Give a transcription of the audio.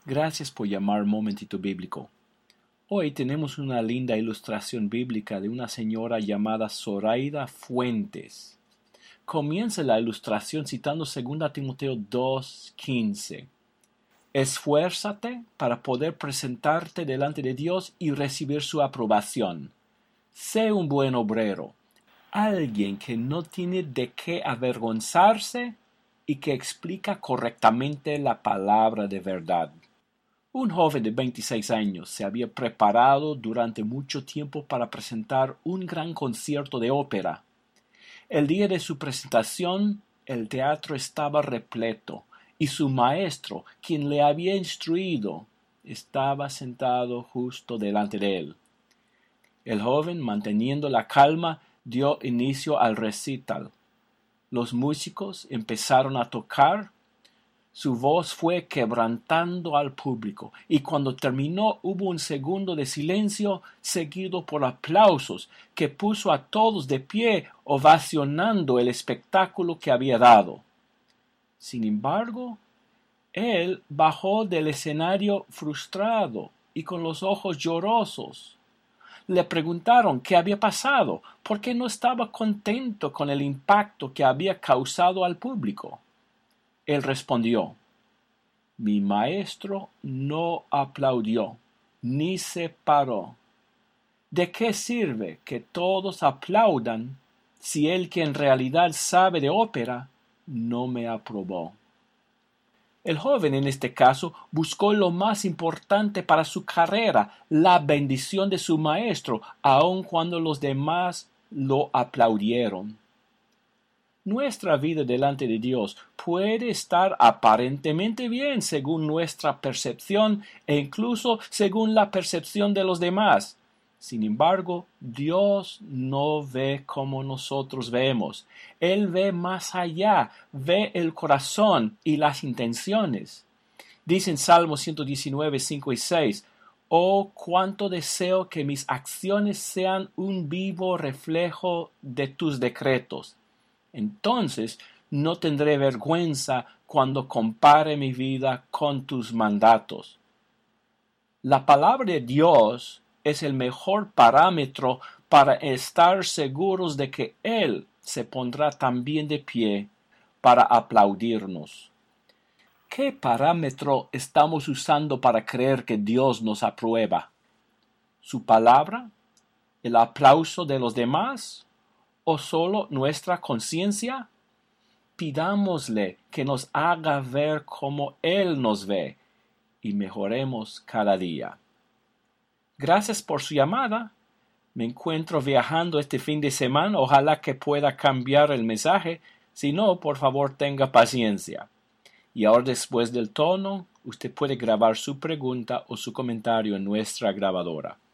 Gracias por llamar Momentito Bíblico. Hoy tenemos una linda ilustración bíblica de una señora llamada Zoraida Fuentes. Comienza la ilustración citando 2 Timoteo 2:15. Esfuérzate para poder presentarte delante de Dios y recibir su aprobación. Sé un buen obrero, alguien que no tiene de qué avergonzarse y que explica correctamente la palabra de verdad. Un joven de 26 años se había preparado durante mucho tiempo para presentar un gran concierto de ópera. El día de su presentación, el teatro estaba repleto y su maestro, quien le había instruido, estaba sentado justo delante de él. El joven, manteniendo la calma, dio inicio al recital. Los músicos empezaron a tocar. Su voz fue quebrantando al público, y cuando terminó hubo un segundo de silencio, seguido por aplausos, que puso a todos de pie, ovacionando el espectáculo que había dado. Sin embargo, él bajó del escenario frustrado y con los ojos llorosos. Le preguntaron qué había pasado, por qué no estaba contento con el impacto que había causado al público. Él respondió: mi maestro no aplaudió, ni se paró. ¿De qué sirve que todos aplaudan si el que en realidad sabe de ópera no me aprobó? El joven en este caso buscó lo más importante para su carrera, la bendición de su maestro, aun cuando los demás lo aplaudieron. Nuestra vida delante de Dios puede estar aparentemente bien según nuestra percepción e incluso según la percepción de los demás. Sin embargo, Dios no ve como nosotros vemos. Él ve más allá, ve el corazón y las intenciones. Dice en Salmo 119, 5 y 6, «Oh, cuánto deseo que mis acciones sean un vivo reflejo de tus decretos. Entonces no tendré vergüenza cuando compare mi vida con tus mandatos». La palabra de Dios es el mejor parámetro para estar seguros de que Él se pondrá también de pie para aplaudirnos. ¿Qué parámetro estamos usando para creer que Dios nos aprueba? ¿Su palabra? ¿El aplauso de los demás? ¿O solo nuestra conciencia? Pidámosle que nos haga ver como Él nos ve y mejoremos cada día. Gracias por su llamada. Me encuentro viajando este fin de semana. Ojalá que pueda cambiar el mensaje. Si no, por favor, tenga paciencia. Y ahora, después del tono, usted puede grabar su pregunta o su comentario en nuestra grabadora.